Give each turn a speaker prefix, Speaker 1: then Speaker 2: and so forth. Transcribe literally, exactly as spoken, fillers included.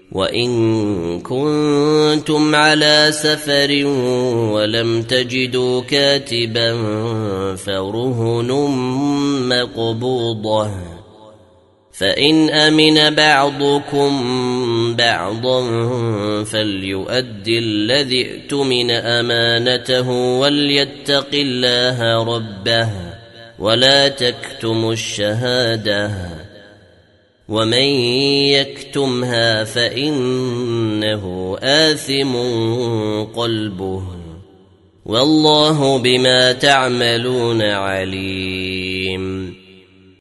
Speaker 1: وإن كنتم على سفر ولم تجدوا كاتبا فرهن مقبوضة فإن أمن بعضكم بعضا فليؤد الذي ائتمن أمانته وليتق الله ربه ولا تكتموا الشهادة ومن يكتمها فإنه آثم قلبه والله بما تعملون عليم.